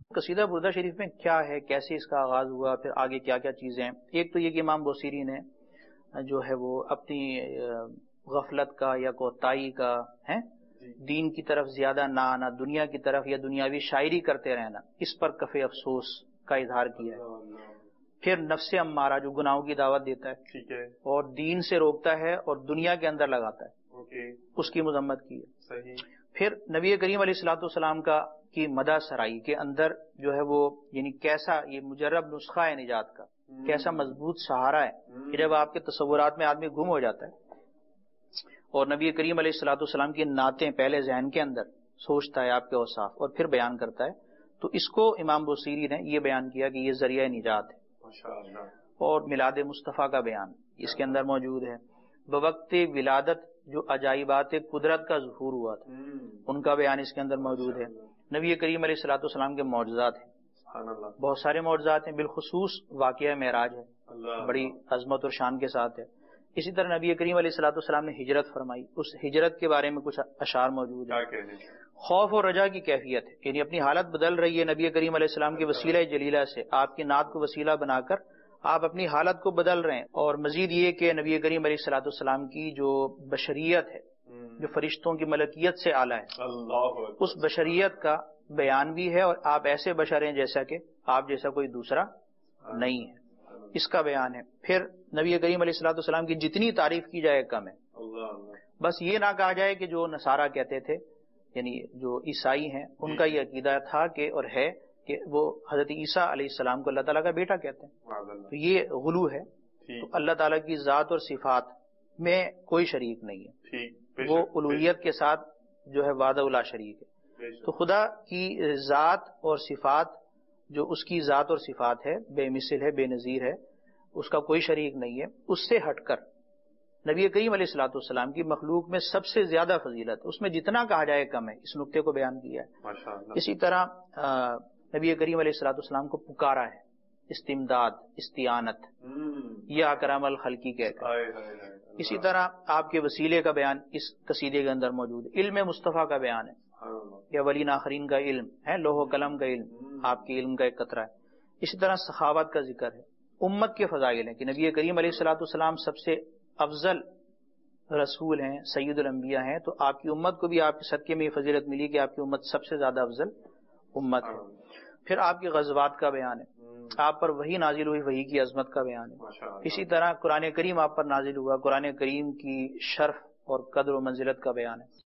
قصیدہ بردہ شریف میں کیا ہے، کیسے اس کا آغاز ہوا، پھر آگے کیا کیا چیزیں ہیں؟ ایک تو یہ کہ امام بوصیری نے جو ہے وہ اپنی غفلت کا یا کوتاہی کا ہے دین کی طرف زیادہ نہ آنا، دنیا کی طرف یا دنیاوی شاعری کرتے رہنا، اس پر کف افسوس کا اظہار کیا ہے۔ پھر نفس امارہ جو گناہوں کی دعوت دیتا ہے اور دین سے روکتا ہے اور دنیا کے اندر لگاتا ہے، اس کی مذمت کی ہے۔ پھر نبی کریم علیہ الصلوۃ والسلام کی مدح سرائی کے اندر جو ہے وہ یعنی کیسا یہ مجرب نسخہ ہے نجات کا، کیسا مضبوط سہارا ہے کہ جب آپ کے تصورات میں آدمی گم ہو جاتا ہے اور نبی کریم علیہ الصلوۃ والسلام کی نعتیں پہلے ذہن کے اندر سوچتا ہے آپ کے اوصاف اور پھر بیان کرتا ہے، تو اس کو امام بوصیری نے یہ بیان کیا کہ یہ ذریعہ نجات ہے۔ اور میلاد مصطفیٰ کا بیان اس کے اندر موجود ہے۔ بوقت ولادت جو عجائبات قدرت کا ظہور ہوا تھا ان کا بیان اس کے اندر موجود ہے۔ نبی کریم علیہ الصلوۃ والسلام کے معجزات ہیں، بہت سارے معجزات ہیں، بالخصوص واقعہ معراج ہے، بڑی عظمت اور شان کے ساتھ ہے۔ اسی طرح نبی کریم علیہ الصلوۃ والسلام نے ہجرت فرمائی، اس ہجرت کے بارے میں کچھ اشعار موجود ہیں۔ خوف اور رجا کی کیفیت ہے، یعنی اپنی حالت بدل رہی ہے نبی کریم علیہ السلام کے وسیلہ جلیلہ سے، آپ کی نعت کو وسیلہ بنا کر آپ اپنی حالت کو بدل رہے ہیں۔ اور مزید یہ کہ نبی کریم علیہ الصلوۃ والسلام کی جو بشریت ہے، جو فرشتوں کی ملکیت سے اعلیٰ ہے، اس بشریت کا بیان بھی ہے، اور آپ ایسے بشر ہیں جیسا کہ آپ جیسا کوئی دوسرا نہیں ہے، اس کا بیان ہے۔ پھر نبی کریم علیہ الصلوۃ والسلام کی جتنی تعریف کی جائے کم ہے، بس یہ نہ کہا جائے کہ جو نصارہ کہتے تھے، یعنی جو عیسائی ہیں ان کا یہ عقیدہ تھا کہ اور ہے کہ وہ حضرت عیسیٰ علیہ السلام کو اللہ تعالیٰ کا بیٹا کہتے ہیں، تو یہ غلو ہے۔ تو اللہ تعالیٰ کی ذات اور صفات میں کوئی شریک نہیں ہے، وہ الوہیت کے ساتھ جو ہے وحدہ لا شریک ہے۔ تو خدا کی ذات اور صفات جو اس کی ذات اور صفات ہے، بے مثل ہے، بے نظیر ہے، اس کا کوئی شریک نہیں ہے۔ اس سے ہٹ کر نبی کریم علیہ الصلوۃ والسلام کی مخلوق میں سب سے زیادہ فضیلت، اس میں جتنا کہا جائے کم ہے، اس نقطے کو بیان کیا ہے۔ اسی طرح نبی کریم علیہ الصلوۃ والسلام کو پکارا ہے، استمداد، استعانت، یا اکرم الخلقی کہہ کر۔ اسی طرح آپ کے وسیلے کا بیان اس قصیدے کے اندر موجود ہے۔ علم مصطفیٰ کا بیان ہے، یا اولین آخرین کا علم ہے، لوح و قلم کا علم آپ کے علم کا ایک قطرہ ہے۔ اسی طرح سخاوت کا ذکر ہے، امت کے فضائل ہیں کہ نبی کریم علیہ الصلوۃ والسلام سب سے افضل رسول ہیں، سید الانبیاء ہیں، تو آپ کی امت کو بھی آپ کے صدقے میں یہ فضیلت ملی کہ آپ کی امت سب سے زیادہ افضل امت ہے۔ پھر آپ کے غزوات کا بیان ہے، آپ پر وحی نازل ہوئی، وحی کی عظمت کا بیان ہے۔ اسی طرح قرآن کریم آپ پر نازل ہوا، قرآن کریم کی شرف اور قدر و منزلت کا بیان ہے۔